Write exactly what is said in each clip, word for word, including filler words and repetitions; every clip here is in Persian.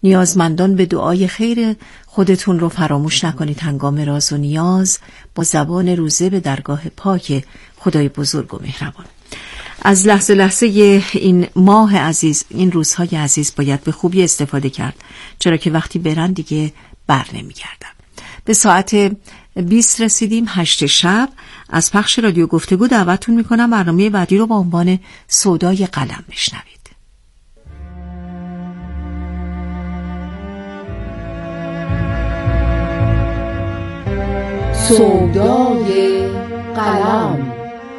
نیازمندان به دعای خیر خودتون رو فراموش نکنید. هنگام راز و نیاز با زبان روزه به درگاه پاک خدای بزرگ و مهربان. از لحظه لحظه این ماه عزیز، این روزهای عزیز باید به خوبی استفاده کرد، چرا که وقتی برن دیگه بر نمیگردن. به ساعت بیست رسیدیم، هشت شب. از پخش رادیو گفتگو دعوتتون میکنم برنامه بعدی رو با عنوان سودای قلم بشنوید. سودای قلم.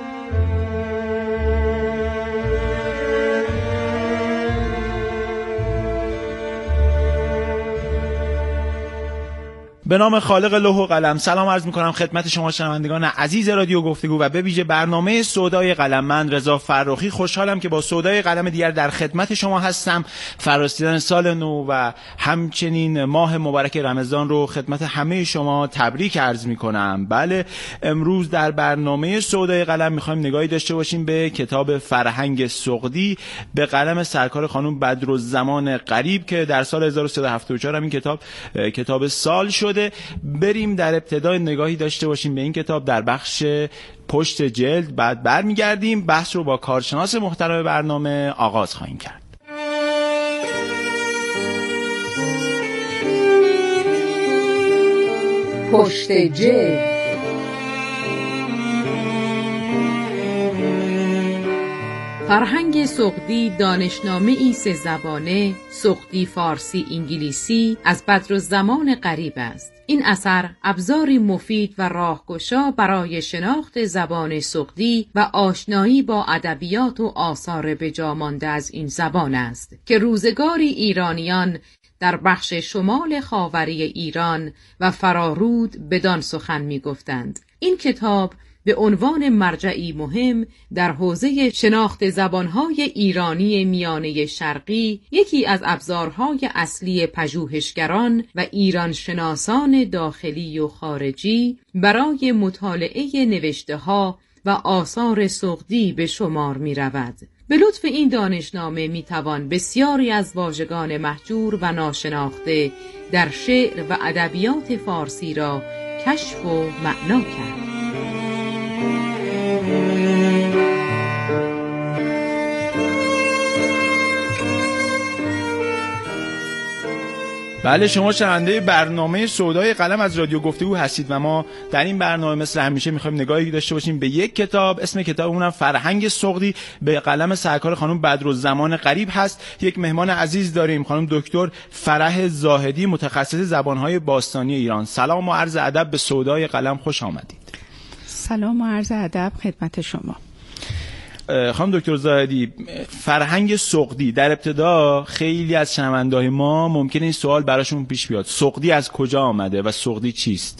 به نام خالق لوح و قلم سلام عرض میکنم خدمت شما شنوندگان عزیز رادیو گفتگو و به ویژه برنامه سودای قلم. من رضا فرخی خوشحالم که با سودای قلم دیگر در خدمت شما هستم. فرارسیدن سال نو و همچنین ماه مبارک رمضان رو خدمت همه شما تبریک عرض میکنم. بله، امروز در برنامه سودای قلم میخوایم نگاهی داشته باشیم به کتاب فرهنگ سغدی به قلم سرکار خانم بدرالزمان غریب که در سال هزار و سیصد و هفتاد و چهار هم این کتاب کتاب سال شد. بریم در ابتدای نگاهی داشته باشیم به این کتاب در بخش پشت جلد، بعد برمیگردیم بحث رو با کارشناس محترم برنامه آغاز خواهیم کرد. پشت جلد. فرهنگ سغدی دانشنامه‌ای سه زبانه، سغدی، فارسی، انگلیسی از بدرالزمان غریب است. این اثر ابزاری مفید و راهگشا برای شناخت زبان سغدی و آشنایی با ادبیات و آثار بجامانده از این زبان است که روزگاری ایرانیان در بخش شمال خاوری ایران و فرارود بدان سخن می گفتند. این کتاب به عنوان مرجعی مهم در حوزه شناخت زبانهای ایرانی میانه شرقی یکی از ابزارهای اصلی پژوهشگران و ایران شناسان داخلی و خارجی برای مطالعه نوشته‌ها و آثار سغدی به شمار می رود. به لطف این دانشنامه می توان بسیاری از واژگان مهجور و ناشناخته در شعر و ادبیات فارسی را کشف و معنا کرد. بله، شما شنونده برنامه سودای قلم از رادیو گفتگو هستید و ما در این برنامه مثل همیشه میخوایم نگاهی داشته باشیم به یک کتاب. اسم کتابمون هم فرهنگ سغدی به قلم سرکار خانم بدرالزمان غریب هست. یک مهمان عزیز داریم، خانم دکتر فرح زاهدی، متخصص زبانهای باستانی ایران. سلام و عرض ادب به سودای قلم، خوش آمدید. سلام و عرض ادب خدمت شما. خانم دکتر زاهدی، فرهنگ سغدی، در ابتدا خیلی از شنونده‌های ما ممکنه این سوال براشون پیش بیاد، سغدی از کجا آمده و سغدی چیست؟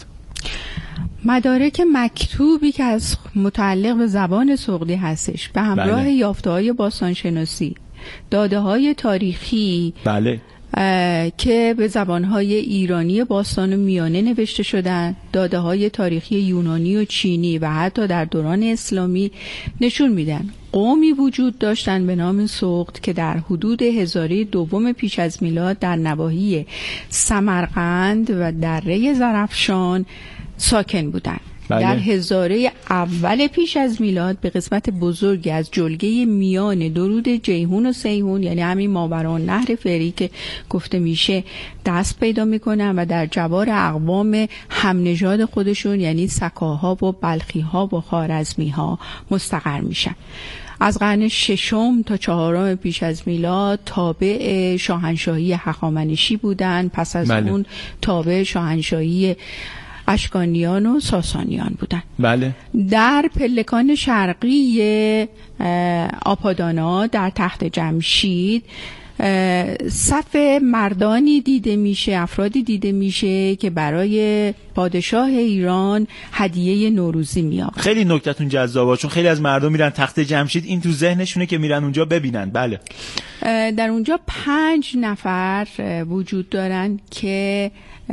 مدارک مکتوبی که از متعلق به زبان سغدی هستش به همراه بله. یافته‌های باستانشناسی، داده‌های تاریخی بله که به زبانهای ایرانی باستان و میانه نوشته شدن، داده‌های تاریخی یونانی و چینی و حتی در دوران اسلامی نشون میدن قومی وجود داشتن به نام سغد که در حدود هزاره دوم پیش از میلاد در نواحی سمرقند و دره زرافشان ساکن بودند. بله. در هزاره اول پیش از میلاد به قسمت بزرگی از جلگه میان درود جیهون و سیهون، یعنی همین ماورا نهر فری که گفته میشه، دست پیدا میکنن و در جوار اقوام همنژاد خودشون یعنی سکاها و بلخیها و خوارزمیها مستقر میشن. از قرن ششم تا چهارم پیش از میلاد تابع شاهنشاهی هخامنشی بودن، پس از بله. اون تابع شاهنشاهی اشکانیان و ساسانیان بودن. بله. در پلکان شرقی آپادانا در تخت جمشید صف مردانی دیده میشه، افرادی دیده میشه که برای پادشاه ایران هدیه نوروزی میآورن. خیلی نکتهتون جذابه، چون خیلی از مردم میرن تخت جمشید، این تو ذهنشونه که میرن اونجا ببینن. بله. در اونجا پنج نفر وجود دارن که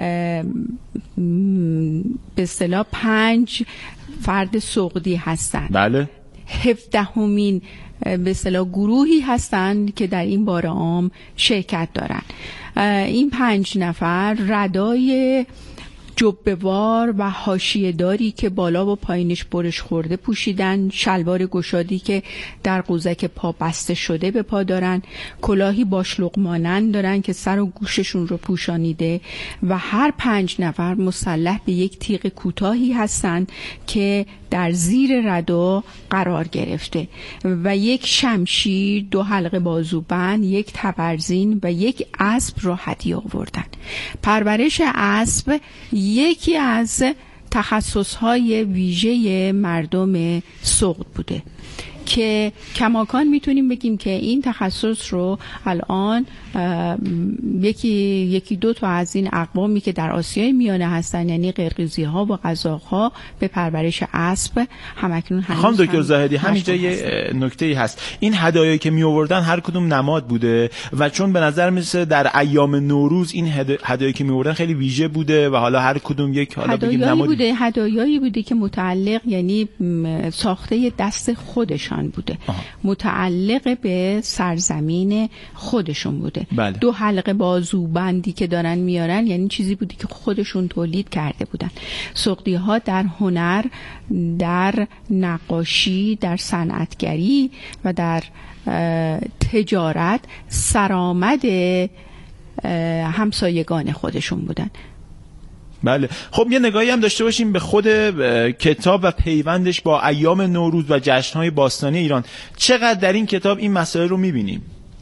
به اصطلاح پنج فرد سغدی هستن. بله. هفدهمین به اصطلاح گروهی هستند که در این بار عام شرکت دارن. این پنج نفر ردای جبه‌وار و حاشیه‌داری که بالا و پایینش برش خورده پوشیدن، شلوار گشادی که در قوزک پا بسته شده به پا دارن، کلاهی باشلق مانند دارن که سر و گوششون رو پوشانیده و هر پنج نفر مسلح به یک تیغ کوتاهی هستند که در زیر ردا قرار گرفته و یک شمشیر، دو حلقه بازوبند، یک تبرزین و یک اسب رو هدیه آوردن. پرورش اسب یکی از تخصصهای ویژه مردم سغد بوده که کماکان میتونیم بگیم که این تخصص رو الان یکی یکی دو تا از این اقوامی که در آسیای میانه هستن، یعنی قرقیزی ها و قزاق ها، به پرورش اسب همکنون هنوز خانم دکتر زاهدی همینجا یه نکته‌ای هست. این هدایایی که می آوردن هر کدوم نماد بوده و چون به نظر میسه در ایام نوروز این هدایایی که می آوردن خیلی ویژه بوده و حالا هر کدوم یک حالا بگیم نماد بوده، هدایایی بوده که متعلق یعنی ساخته دست خودشان بوده. آه. متعلق به سرزمین خودشون بوده. بله. دو حلقه بازوبندی که دارن میارن یعنی چیزی بوده که خودشون تولید کرده بودن. سغدی ها در هنر، در نقاشی، در صنعتگری و در تجارت سرآمد همسایگان خودشون بودن. بله. خب یه نگاهی هم داشته باشیم به خود کتاب و پیوندش با ایام نوروز و جشن‌های باستانی ایران. چقدر در این کتاب این مسائل رو می‌بینیم؟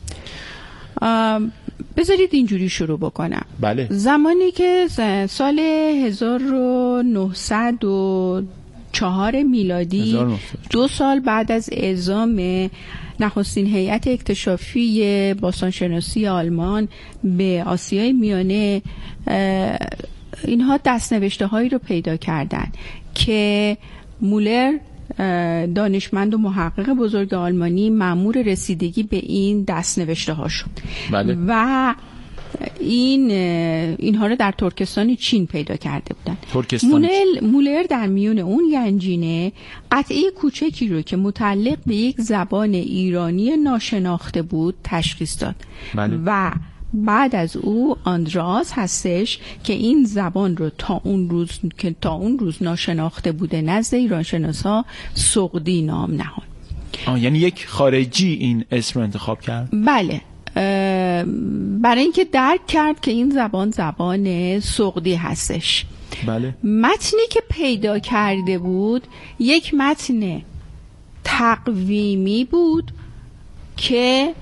بذارید اینجوری شروع بکنم. بله. زمانی که سال هزار و نهصد و چهار میلادی هزار و نهصد. دو سال بعد از اعزام نخستین هیئت اکتشافی باستانشناسی آلمان به آسیای میانه، اینها دستنوشته هایی رو پیدا کردن که مولر دانشمند و محقق بزرگ آلمانی مأمور رسیدگی به این دستنوشته ها شد. بله. و این اینها رو در ترکستان چین پیدا کرده بودن. ترکستان مولر در میون اون گنجینه قطعه کوچکی رو که متعلق به یک زبان ایرانی ناشناخته بود تشخیص داد. بله. و بعد از او آندراس هستش که این زبان رو تا اون روز که تا اون روز ناشناخته بوده نزد ایرانشناسا سغدی نام نهاد. آه یعنی یک خارجی این اسم رو انتخاب کرد؟ بله، برای اینکه درک کرد که این زبان زبان سغدی هستش. بله. متنی که پیدا کرده بود یک متن تقویمی بود که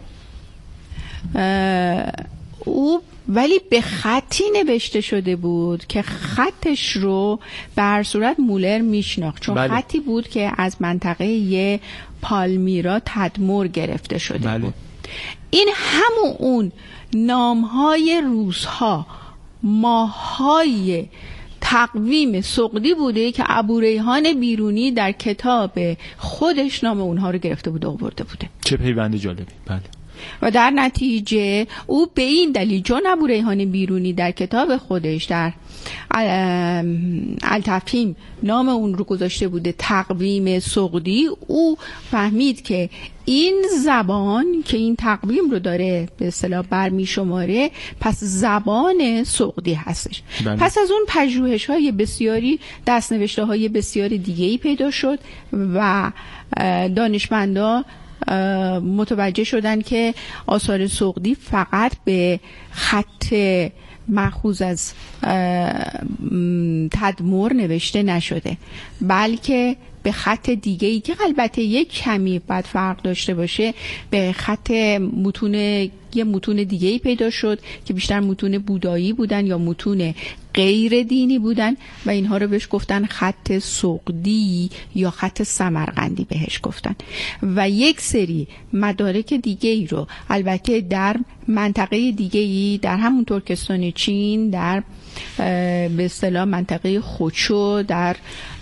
او ولی به خطی نوشته شده بود که خطش رو به هر صورت مولر میشناخت، چون بله. خطی بود که از منطقه پالمیرا تدمر گرفته شده بله. بود. این همون اون نامهای روزها، ماههای تقویم سغدی بوده که ابوریحان بیرونی در کتاب خودش نام اونها رو گرفته بوده و آورده بوده. چه پیوند جالبی. بله. و در نتیجه او به این دلیل چون ابوریحان بیرونی در کتاب خودش در التفهیم نام اون رو گذاشته بوده تقویم سغدی، او فهمید که این زبان که این تقویم رو داره به اصطلاح برمی شماره پس زبان سغدی هستش. بله. پس از اون پژوهش های بسیاری، دستنوشته های بسیاری دیگه‌ای پیدا شد و دانشمندا متوجه شدن که آثار سغدی فقط به خط مأخوذ از تدمر نوشته نشده، بلکه به خط دیگه‌ای که البته یک کمی بعد فرق داشته باشه، به خط متون یه متون دیگه‌ای پیدا شد که بیشتر متون بودایی بودن یا متون غیر دینی بودن و اینها رو بهش گفتن خط سغدی یا خط سمرقندی بهش گفتن. و یک سری مدارک دیگه‌ای رو البته در منطقه دیگه‌ای در همون ترکستان چین، در به اصطلاح منطقه خوچو، در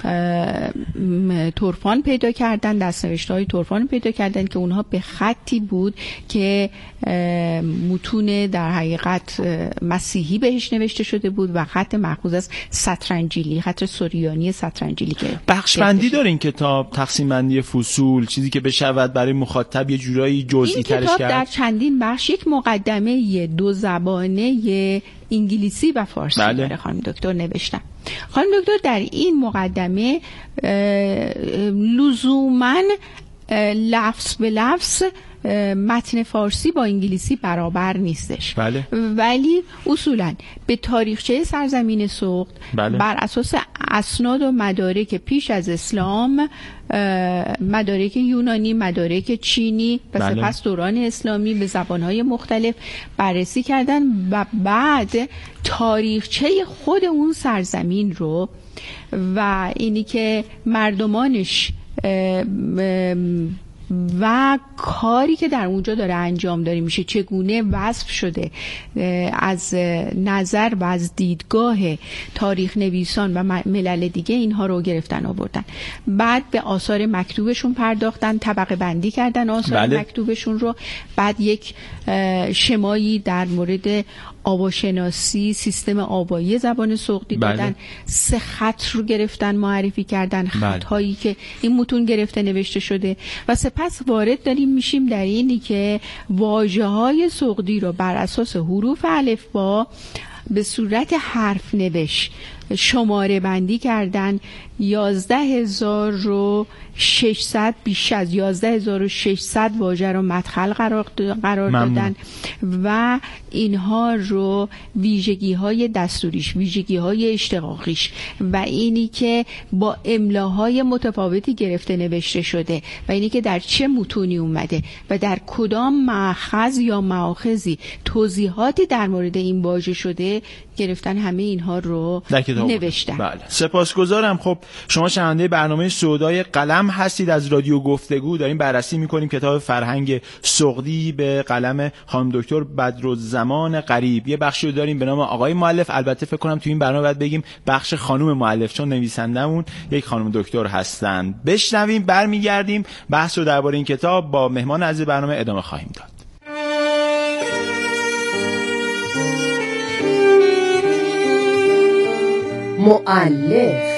تورفان پیدا کردن، دستنوشته‌های تورفان پیدا کردن که اونها به خطی بود که متون در حقیقت مسیحی بهش نوشته شده بود و خط خط مأخوذ از سترنجیلی، خط سوریانی سترنجیلی که بخش بندی داره این کتاب، تقسیم بندی فصول، چیزی که بشود برای مخاطب یه جورایی جزئی ترش کرد. این کتاب در چندین بخش یک مقدمه دو زبانه انگلیسی و فارسی بله. داره خانم دکتر نوشتن. خانم دکتر در این مقدمه لزوماً لفظ به لفظ متن فارسی با انگلیسی برابر نیستش. بله. ولی اصولاً به تاریخچه سرزمین سغد بله. بر اساس اسناد و مدارک پیش از اسلام، مدارک یونانی، مدارک چینی و بله. سپس دوران اسلامی به زبانهای مختلف بررسی کردن و بعد تاریخچه خود اون سرزمین رو و اینی که مردمانش و کاری که در اونجا داره انجام داره میشه چگونه وصف شده از نظر و از دیدگاه تاریخ نویسان و ملل دیگه، اینها رو گرفتن آوردن. بعد به آثار مکتوبشون پرداختن، طبقه بندی کردن آثار بله. مکتوبشون رو. بعد یک شمایی در مورد آواشناسی، سیستم آوایی زبان سغدی بله. دادن. سه خط رو گرفتن معرفی کردن، خطهایی بله. که این متون گرفته نوشته شده و سپس وارد داریم میشیم در اینی که واژه‌های سغدی رو بر اساس حروف الفبا به صورت حرف نوشت شماره بندی کردن. یازده هزار و ششصد بیش از یازده هزار و ششصد واژه رو مدخل قرار, قرار دادن و اینها رو ویژگی های دستوریش، ویژگی های اشتقاقیش و اینی که با املاهای متفاوتی گرفته نوشته شده و اینی که در چه متونی اومده و در کدام مأخذ یا مآخذی توضیحاتی در مورد این واژه شده گرفتن، همه اینها رو نوشتن. بله. سپاسگزارم. خب شما شنونده برنامه سودای قلم هستید از رادیو گفتگو. داریم بررسی میکنیم کتاب فرهنگ سغدی به قلم خانم دکتر بدرالزمان غریب. یه بخشی رو داریم به نام آقای مؤلف. البته فکر کنم تو این برنامه باید بگیم بخش خانم مؤلف، چون نویسندمون یک خانم دکتر هستن. بشنویم، برمیگردیم بحث رو درباره این کتاب با مهمان عزیز برنامه ادامه خواهیم داد. مؤلف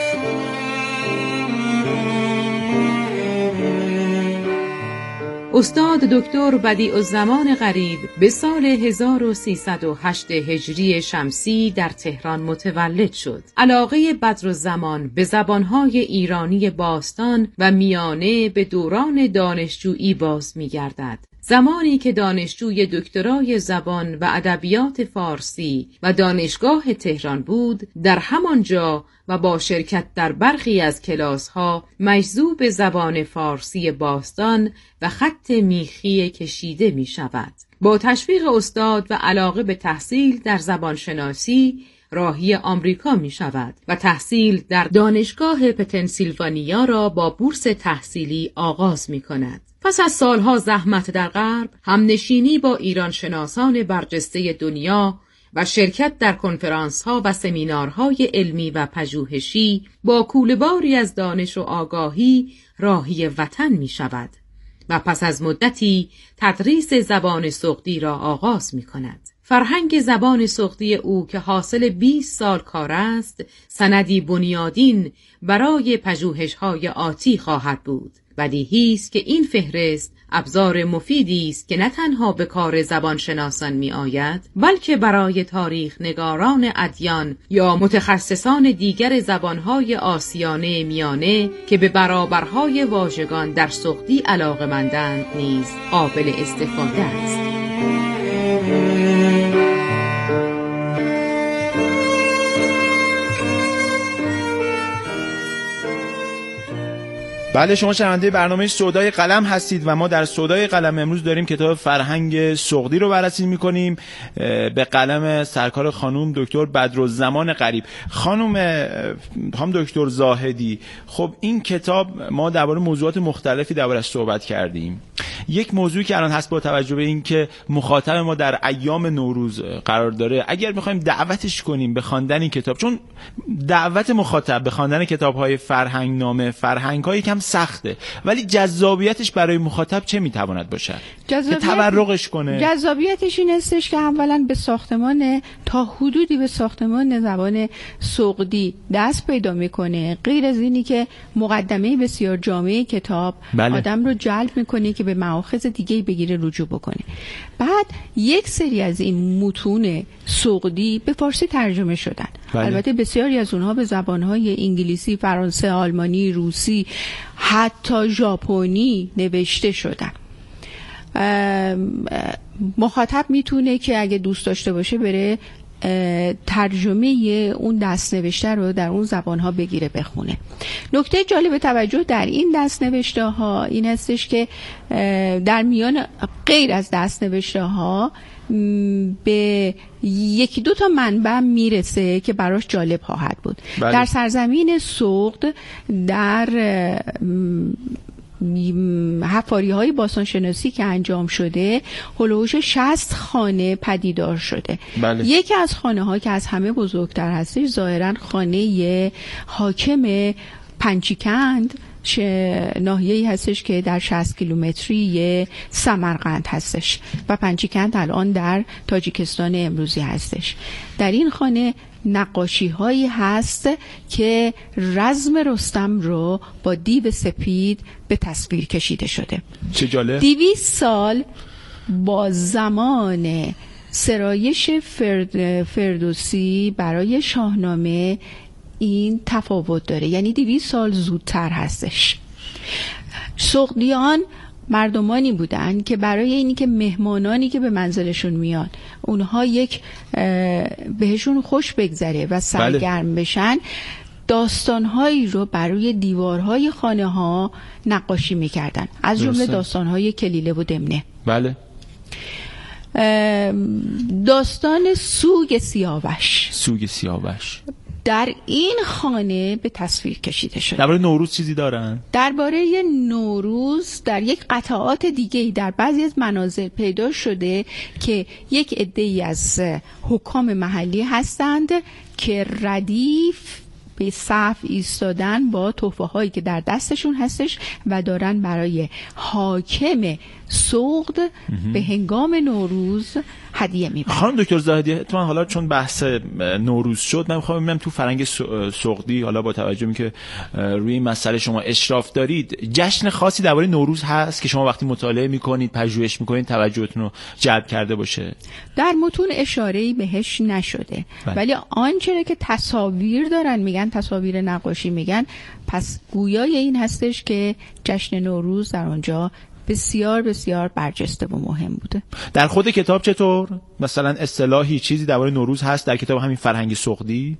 استاد دکتر بدیع‌الزمان غریب به سال هزار و سیصد و هشت هجری شمسی در تهران متولد شد. علاقه بدرالزمان به زبانهای ایرانی باستان و میانه به دوران دانشجویی باز می‌گردد. زمانی که دانشجوی دکترای زبان و ادبیات فارسی و دانشگاه تهران بود، در همانجا و با شرکت در برخی از کلاس‌ها مجذوب زبان فارسی باستان و خط میخی کشیده می شود. با تشویق استاد و علاقه به تحصیل در زبانشناسی راهی آمریکا می شود و تحصیل در دانشگاه پنسیلوانیا را با بورس تحصیلی آغاز می کند. پس از سالها زحمت در غرب، همنشینی با ایران شناسان برجسته دنیا و شرکت در کنفرانس‌ها و سمینارهای علمی و پژوهشی، با کوله‌باری از دانش و آگاهی راهی وطن می شود و پس از مدتی تدریس زبان سغدی را آغاز می کند. فرهنگ زبان سغدی او که حاصل بیست سال کار است، سندی بنیادین برای پژوهش‌های آتی خواهد بود. بدیهی است که این فهرست ابزار مفیدی است که نه تنها به کار زبان شناسان می آید، بلکه برای تاریخ نگاران ادیان یا متخصصان دیگر زبانهای آسیانه میانه که به برابرهای واژگان در سغدی علاقه‌مندند نیز قابل استفاده است. بله، شما شنونده برنامه سودای قلم هستید و ما در سودای قلم امروز داریم کتاب فرهنگ سغدی رو بررسی می‌کنیم به قلم سرکار خانم دکتر بدرالزمان غریب. خانم هم دکتر زاهدی، خب این کتاب ما درباره موضوعات مختلفی درباره‌اش صحبت کردیم. یک موضوعی که الان هست با توجه به این که مخاطب ما در ایام نوروز قرار داره، اگر میخوایم دعوتش کنیم به خواندن این کتاب، چون دعوت مخاطب به خواندن کتاب‌های فرهنگ نامه فرهنگ‌ها یکم سخته، ولی جذابیتش برای مخاطب چه میتواند باشه که تبرقش کنه؟ جذابیتش این استش که اولا به ساختمان تا حدودی به ساختمان زبان سغدی دست پیدا میکنه، غیر از اینی که مقدمه بسیار جامع کتاب بله. آدم رو جلب میکنه که به مآخذ دیگه بگیره رجوع بکنه. بعد یک سری از این متون سغدی به فارسی ترجمه شدن بله. البته بسیاری از اونها به زبانهای انگلیسی، فرانسه، آلمانی، روسی، حتی ژاپنی نوشته شدن. مخاطب میتونه که اگه دوست داشته باشه بره ترجمه اون دست نوشته رو در اون زبانها بگیره بخونه. نکته جالب توجه در این دست نوشته ها این هستش که در میان غیر از دست نوشته ها به یکی دو تا منبع میرسه که براش جالب خواهد بود. بله. در سرزمین سغد در حفاری های باستانشناسی که انجام شده هلوش شصت خانه پدیدار شده. بله. یکی از خانه ها که از همه بزرگتر هستش ظاهرا خانه حاکم پنچیکند ناحیه‌ای هستش که در شصت کیلومتری سمرقند هستش و پنچیکند الان در تاجیکستان امروزی هستش. در این خانه نقاشی هایی هست که رزم رستم رو با دیو سپید به تصویر کشیده شده. چه جالب. دویست سال با زمان سرایش فرد فردوسی برای شاهنامه این تفاوت داره، یعنی دویست سال زودتر هستش. سغدیان مردمانی بودن که برای اینی که مهمانانی که به منزلشون میاد اونها یک بهشون خوش بگذره و سرگرم بشن، داستانهایی رو برای دیوارهای خانه ها نقاشی میکردن، از جمله داستانهای کلیله و دمنه. بله. داستان سوگ سیاوش سوگ سیاوش در این خانه به تصویر کشیده شده. درباره نوروز چیزی دارن؟ درباره نوروز در یک قطعات دیگه‌ای در بعضی از مناظر پیدا شده که یک عده‌ای از حکام محلی هستند که ردیف به صف ایستادن با تحفه هایی که در دستشون هستش و دارن برای حاکم سغد به هنگام نوروز هدیه میبرن. خانم دکتر زاهدی، تو من حالا چون بحث نوروز شد من میخوام ببینم تو فرهنگ سغدی، حالا با توجه به که روی این مسئله شما اشراف دارید، جشن خاصی درباره نوروز هست که شما وقتی مطالعه میکنید، پژوهش میکنید توجهتون رو جلب کرده باشه؟ در متون اشاره‌ای بهش نشده بله. ولی آنچه که تصاویر دارن میگن، تصاویر نقاشی میگن، پس گویای این هستش که جشن نوروز در اونجا بسیار بسیار برجسته و مهم بوده. در خود کتاب چطور؟ مثلا اصطلاحی چیزی درباره نوروز هست در کتاب همین فرهنگ سغدی؟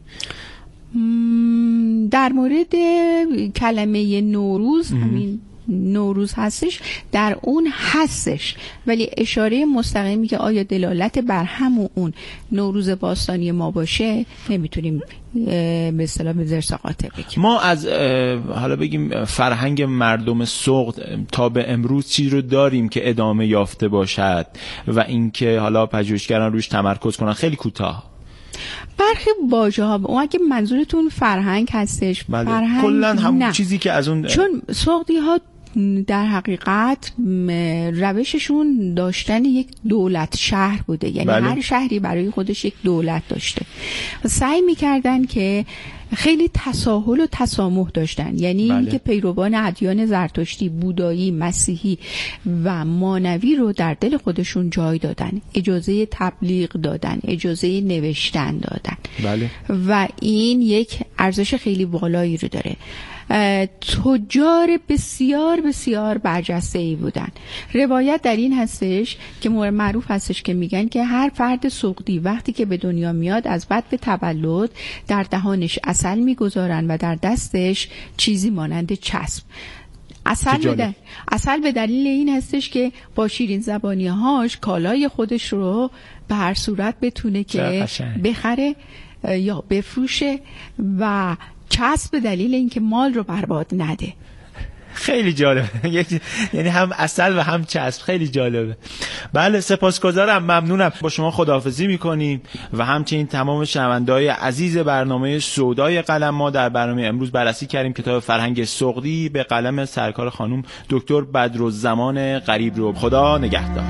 در مورد کلمه نوروز ام. همین نوروز هستش، در اون هستش، ولی اشاره مستقیمی که آیا دلالت بر همون اون نوروز باستانی ما باشه نمیتونیم به اصطلاح به زرس قاطع بگیم. ما از حالا بگیم فرهنگ مردم سغد تا به امروز چیزی رو داریم که ادامه یافته باشد و اینکه حالا پژوهشگران روش تمرکز کنن؟ خیلی کوتاه. برخی واژه ها، اون اگه منظورتون فرهنگ هستش، بله. فرهنگ کلن همون چیزی که از اون، چون سغدی ها در حقیقت روششون داشتن یک دولت شهر بوده، یعنی بله. هر شهری برای خودش یک دولت داشته و سعی میکردن که خیلی تساهل و تسامح داشتن، یعنی بله. اینکه پیروان ادیان زرتشتی، بودایی، مسیحی و مانوی رو در دل خودشون جای دادن، اجازه تبلیغ دادن، اجازه نوشتن دادن بله. و این یک ارزش خیلی بالایی رو داره. تجار بسیار بسیار برجسته‌ای بودن. روایت در این هستش که مورد معروف هستش که میگن که هر فرد سغدی وقتی که به دنیا میاد از بعد به تولد در دهانش عسل میگذارن و در دستش چیزی مانند چسب. عسل به, عسل به دلیل این هستش که با شیرین زبانی هاش کالای خودش رو به هر صورت بتونه که بخره یا بفروشه و چسب به دلیل اینکه مال رو برباد نده. خیلی جالبه. یعنی هم عسل و هم چسب. خیلی جالبه. بله سپاسگزارم، ممنونم. با شما خداحافظی میکنیم و همچنین تمام شنونده‌های عزیز برنامه سودای قلم. ما در برنامه امروز بررسی کردیم کتاب فرهنگ سغدی به قلم سرکار خانم دکتر بدرالزمان غریب رو. خدا نگهدار.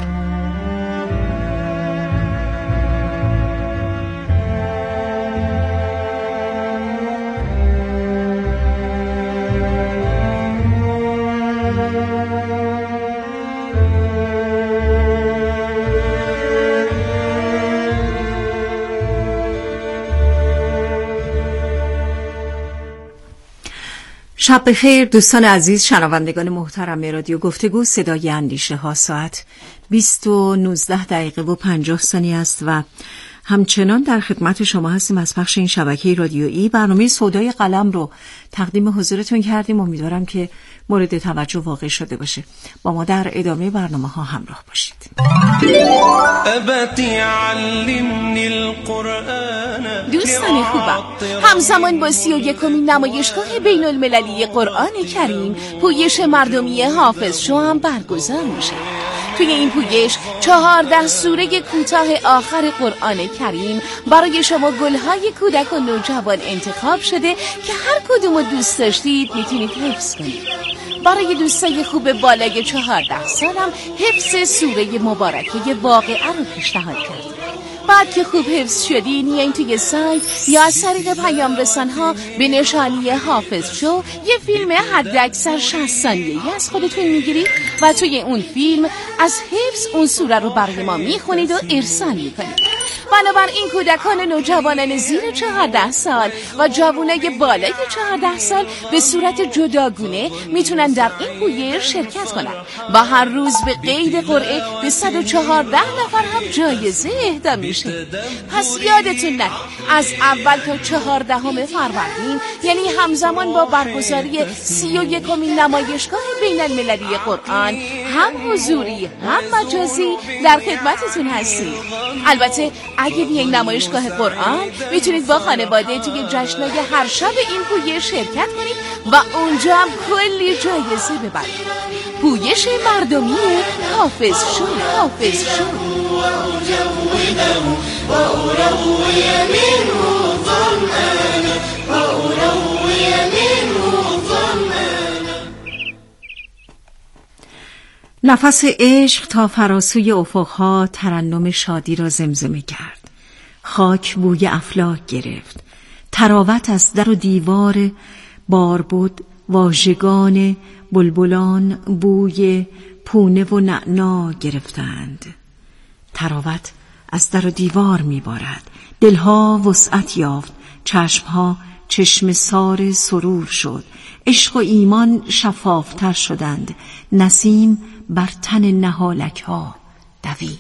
شب بخیر دوستان عزیز، شنوندگان محترم رادیو گفتگو صدای اندیشه ها. ساعت بیست و نوزده دقیقه و پنجاه ثانیه است و همچنان در خدمت شما هستیم از پخش این شبکه رادیویی. برنامه سودای قلم رو تقدیم حضورتون کردیم. امیدوارم که مورد توجه واقع شده باشه. با ما در ادامه برنامه ها همراه باشید. دوستان خوبم، همزمان با سی و یکمین نمایشگاه بین المللی قرآن کریم پویش مردمی حافظ شو هم برگزار میشه. توی این پویش چهارده سوره کوتاه آخر قرآن کریم برای شما گلهای کودک و نوجوان انتخاب شده که هر کدوم رو دوست داشتید میتونید حفظ کنید. برای دوستای خوب بالای چهارده سالم حفظ سوره مبارکه واقعه رو پیشنهاد کردیم. بعد که خوب حفظ شدین یعنی توی سایت یا از طریق پیام رسان‌ها به نشانی حافظ شو یه فیلم حد اکثر شصت ثانیه‌ای از خودتون میگیرید و توی اون فیلم از حفظ اون سوره رو برای ما میخونید و ارسال میکنید. بنابراین کودکان نوجوانان زیر چهارده سال و جوانای بالای چهارده سال به صورت جداگونه میتونن در این پویش شرکت کنن و هر روز به قید قرعه به صد و چهارده نفر هم جایزه اهدا میشه. پس یادتون نره از اول تا چهاردهم فروردین، یعنی همزمان با برگزاری سی و یکمین نمایشگاه بین المللی قرآن، هم حضوری هم مجازی در خدمتتون هستیم. البته اگه بیاین نمایشگاه قرآن میتونید با خانواده توی جشنای هر شب این پویش شرکت کنید و اونجا هم کلی جایزه ببرید. پویش مردمی حافظ شو. حافظ شو. نفس عشق تا فراسوی افقها ترنم شادی را زمزمه کرد. خاک بوی افلاک گرفت. تراوت از در و دیوار باربد واژگان بلبلان بوی پونه و نعنا گرفتند. تراوت از در و دیوار میبارد. دلها وسعت یافت. چشمها چشم سار سرور شد. عشق و ایمان شفافتر شدند. نسیم بر تن نهالک ها دوید.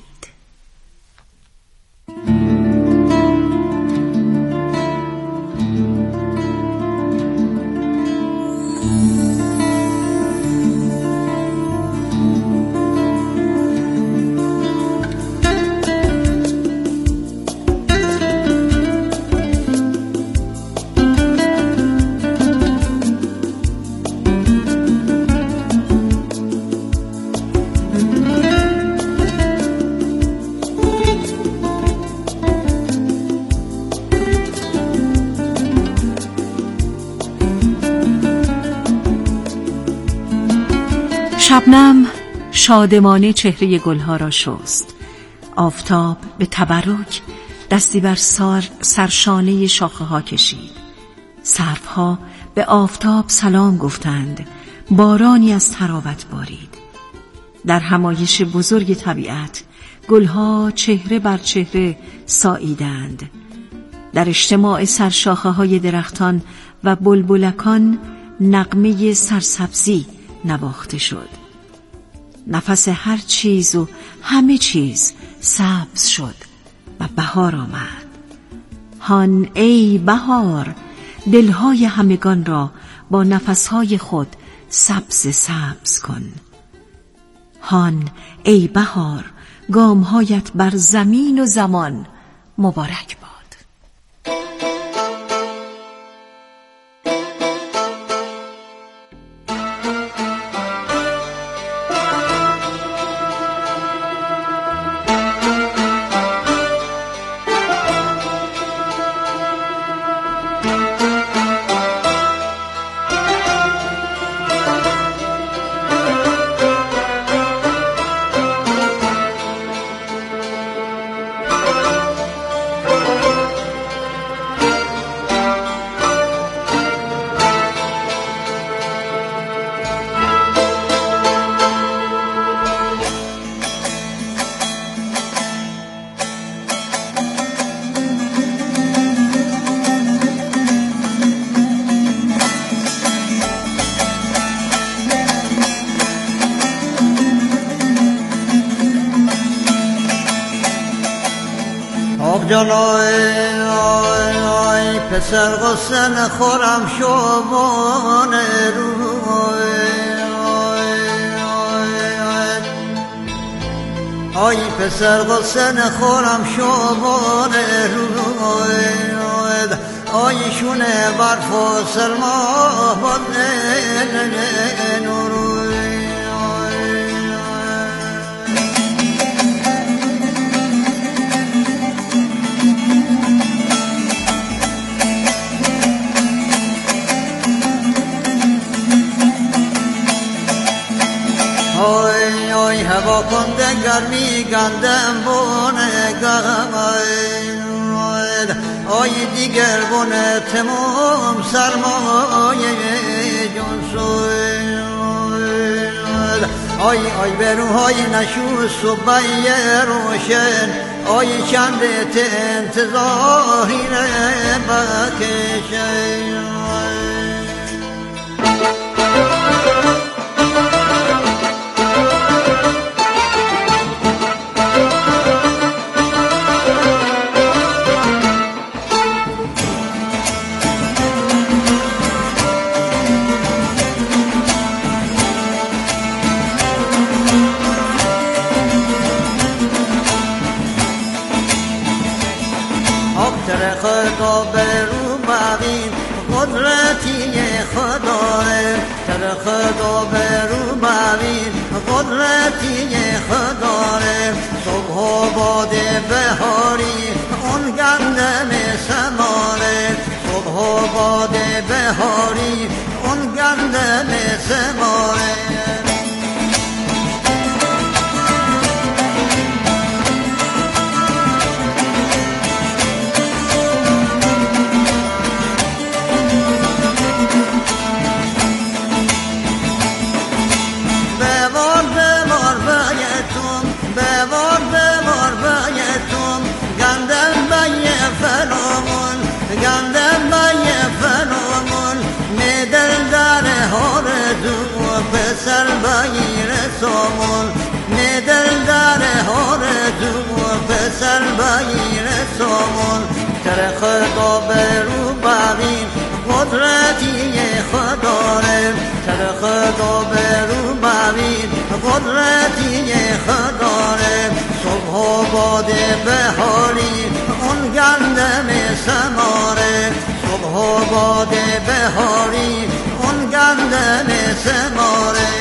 شبنم شادمانه چهره گلها را شست. آفتاب به تبرک دستی بر سر سرشانه شاخه ها کشید. سرفها به آفتاب سلام گفتند. بارانی از تراوت بارید. در همایش بزرگ طبیعت گلها چهره بر چهره ساییدند. در اجتماع سرشاخه های درختان و بلبلکان نغمه سرسبزی نواخته شد. نفس هر چیز و همه چیز سبز شد و بهار آمد. هان ای بهار، دلهای همگان را با نفسهای خود سبز سبز کن. هان ای بهار، گامهایت بر زمین و زمان مبارک باد. جلوی آی آی پسر قصه نخورم شبان روی آی پسر قصه نخورم شبان روی آی شونه برف و سلما باد نوروی آی آی هوا کنده گرمی گندم بونه گم آی دیگر بونه تمام سرمایه جنسوی آی آی بروهای نشوست و بیر روشن آی چند انتظاری بکشن خدا برو ببین قدرتی خداه تر خدا برو ببین قدرتی خداه صبح و باد بهاری اون گندم سماره صبح و باد بهاری اون گندم سماره گندم بای فنامون میدل در هار دو پسر بای رسامون میدل در هار دو پسر بای رسامون تر خدا برو ببین قدرتی خداره تر خدا برو ببین قدرتی خداره صبح و باد بهاری اون گندم سماره صبح و باد بهاری اون گندم سماره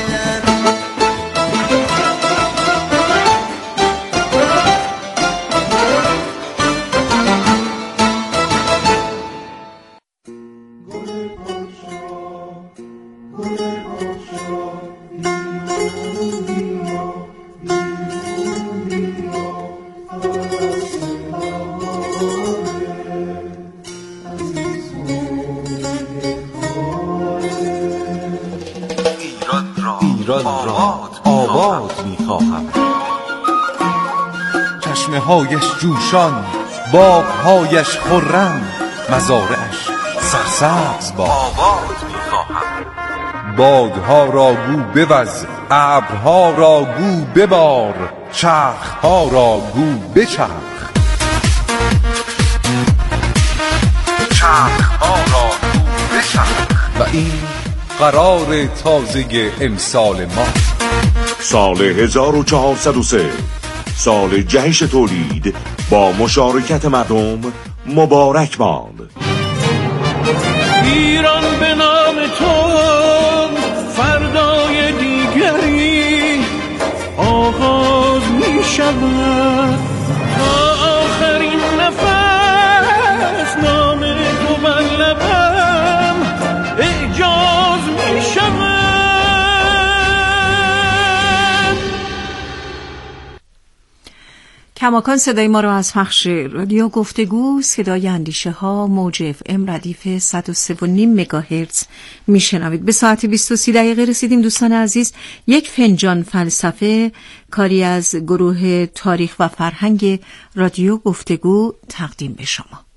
ایران را آباد می‌خواهم چشمه‌هایش جوشان باغ‌هایش خرم مزارعش سرسبز باد آباد می‌خواهم بادها را گو بوز ابرها را گو ببار چرخها را گو بچرخ چرخها را گو بچرخ و این قرار تازه امسال ما سال هزار و چهارصد و سه سال جهش تولید با مشارکت مردم مبارک باد. ایران به نام تو فردای دیگری آغاز می شود تا آخرین نفس نام تو بر لبم اعجاز می شود. کماکان صدای ما را از پخش رادیو گفتگو صدای اندیشه ها موج اف ام ردیف صد و سه و نیم مگاهرتز میشنوید. به ساعت بیست و سه دقیقه رسیدیم دوستان عزیز. یک فنجان فلسفه کاری از گروه تاریخ و فرهنگ رادیو گفتگو تقدیم به شما.